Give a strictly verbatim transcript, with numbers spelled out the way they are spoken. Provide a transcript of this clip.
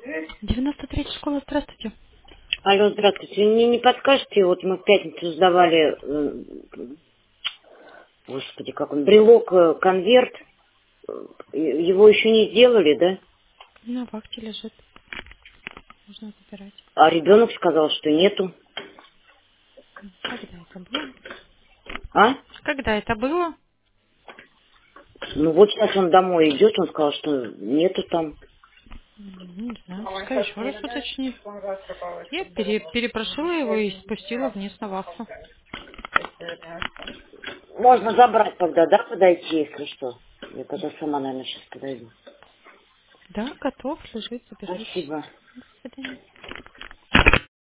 девяносто третья школа, здравствуйте. Алло, здравствуйте. Мне не подскажете, вот мы в пятницу сдавали, э, господи, как он, брелок, э, конверт, э, его еще не сделали, да? На вахте лежит. Можно забирать. А ребенок сказал, что нету. Когда это было? А? Когда это было? Ну вот сейчас он домой идет, он сказал, что нету там. М, Не знаю, пускай еще раз уточни. Я пере- перепрошила его и спустила вниз на вахту. Можно забрать тогда, да, подойти, если что. Я тогда сама, наверное, сейчас подойду. Да, готов, лежит, забирайте. Спасибо. До свидания.